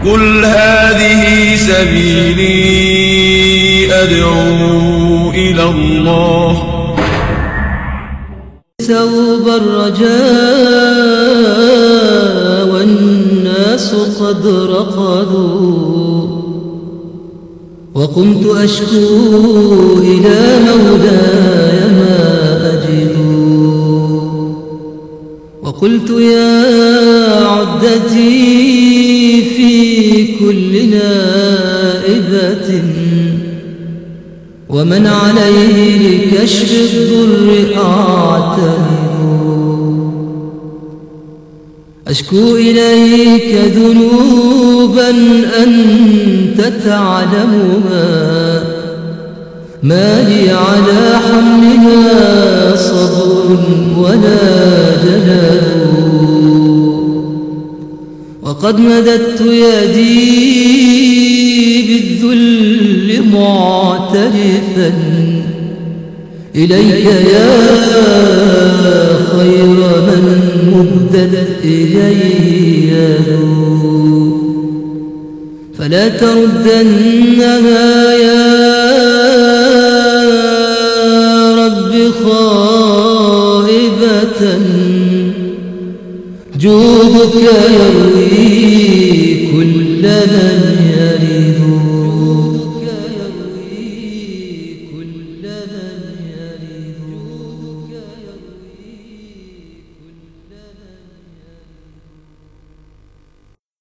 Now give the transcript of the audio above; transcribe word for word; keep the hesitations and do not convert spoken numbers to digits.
قل هذه سبيلي أدعو إلى الله ثوب الرجاء والناس قد رقدوا وقمت أشكو إلى مولاي ما أجد وقلت يا عدتي في كل نائبة ومن عليه لكشف الضر أعتمد أشكو إليك ذنوبا أنت تعلمها ما لي على حملها صبر ولا جلال وقد مددت يدي بالذل معترفا إليك يا خير من مدت إليه يده فلا تردنها يا رب خائبة جودك يروي كل من